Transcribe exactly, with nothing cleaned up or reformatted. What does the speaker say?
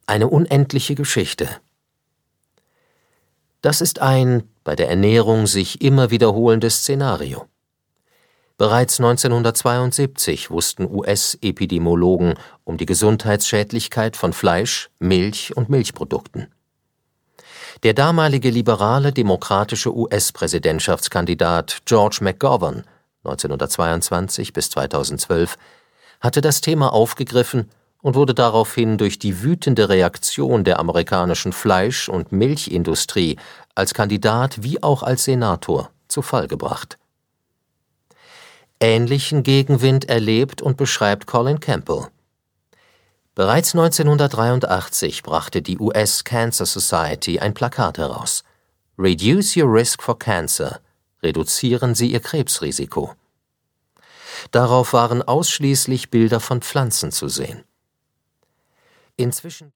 Eine unendliche Geschichte. Das ist ein bei der Ernährung sich immer wiederholendes Szenario. Bereits neunzehnhundertzweiundsiebzig wussten U S-Epidemiologen um die Gesundheitsschädlichkeit von Fleisch, Milch und Milchprodukten. Der damalige liberale demokratische U S-Präsidentschaftskandidat George McGovern neunzehnhundertzweiundzwanzig bis zweitausendzwölf hatte das Thema aufgegriffen und wurde daraufhin durch die wütende Reaktion der amerikanischen Fleisch- und Milchindustrie als Kandidat wie auch als Senator zu Fall gebracht. Ähnlichen Gegenwind erlebt und beschreibt Colin Campbell. Bereits neunzehnhundertdreiundachtzig brachte die U S Cancer Society ein Plakat heraus: Reduce your risk for cancer, reduzieren Sie Ihr Krebsrisiko. Darauf waren ausschließlich Bilder von Pflanzen zu sehen. Inzwischen